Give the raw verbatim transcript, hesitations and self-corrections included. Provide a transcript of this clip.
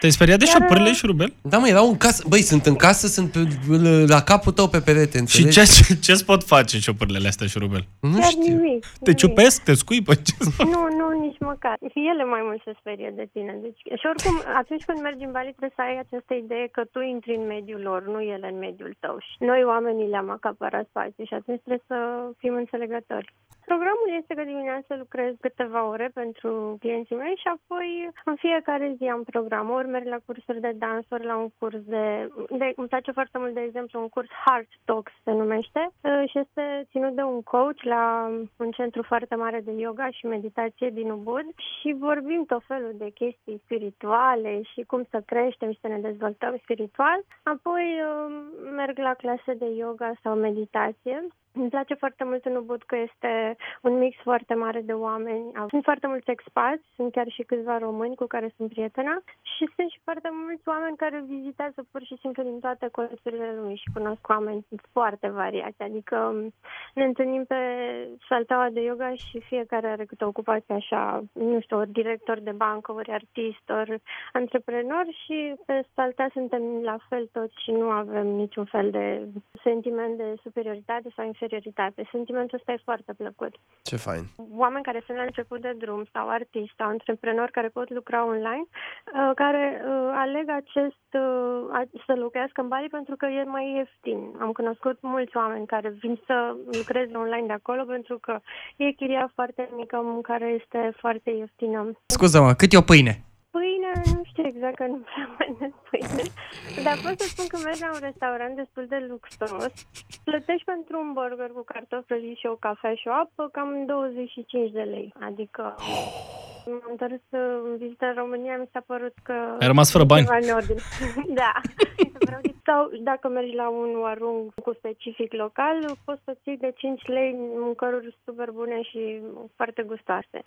Te-ai speriat de Iar, șopârle, Șurubel? Da, mă, erau în casă. Băi, sunt în casă, sunt pe, la capul tău pe perete, înțelegi? Și ce, ce-ți pot face șopârlele astea, Șurubel? Nu chiar știu. nimic. Te nimic. ciupesc? Te scuipă? Ce Nu, nu, nici măcar. Ele mai mult se sperie de tine. Deci, și oricum, atunci când mergi în Bali, trebuie să ai această idee că tu intri în mediul lor, nu ele în mediul tău. Și noi, oamenii, le-am acaparat spațiu și atunci trebuie să fim înțelegători. Programul este că dimineața lucrez câteva ore pentru clienții mei și apoi în fiecare zi am program. Ori merg la cursuri de dans, ori la un curs de... de îmi place foarte mult, de exemplu, un curs Heart Talks se numește și este ținut de un coach la un centru foarte mare de yoga și meditație din Ubud și vorbim tot felul de chestii spirituale și cum să creștem și să ne dezvoltăm spiritual. Apoi merg la clase de yoga sau meditație. Îmi place foarte mult în Ubud că este un mix foarte mare de oameni. Sunt foarte mulți expați, sunt chiar și câțiva români cu care sunt prietena și sunt și foarte mulți oameni care vizitează pur și simplu din toate colțurile lumii și cunosc oameni foarte variați. Adică ne întâlnim pe salteaua de yoga și fiecare are câte o ocupație așa, nu știu, ori director de bancă, ori artist, ori antreprenor și pe saltea suntem la fel toți și nu avem niciun fel de sentiment de superioritate sau inferioritate. Sentimentul ăsta e foarte plăcut. Ce fain. Oameni care sunt la început de drum sau artiști sau antreprenori care pot lucra online, care aleg acest să locuiască în Bali pentru că e mai ieftin. Am cunoscut mulți oameni care vin să lucreze online de acolo pentru că e chiria foarte mică, care este foarte ieftină. Scuză-mă, cât e o pâine? Pâine, nu știu exact că nu prea mănânc pâine, dar pot să spun că mergi la un restaurant destul de luxos, plătești pentru un burger cu cartofi prăjiți și o cafea și o apă cam douăzeci și cinci de lei, adică m-am întors în vizită în România, mi s-a părut că... Ai rămas fără bani? Da, sau dacă mergi la un warung cu specific local, poți să ții de cinci lei mâncăruri super bune și foarte gustoase.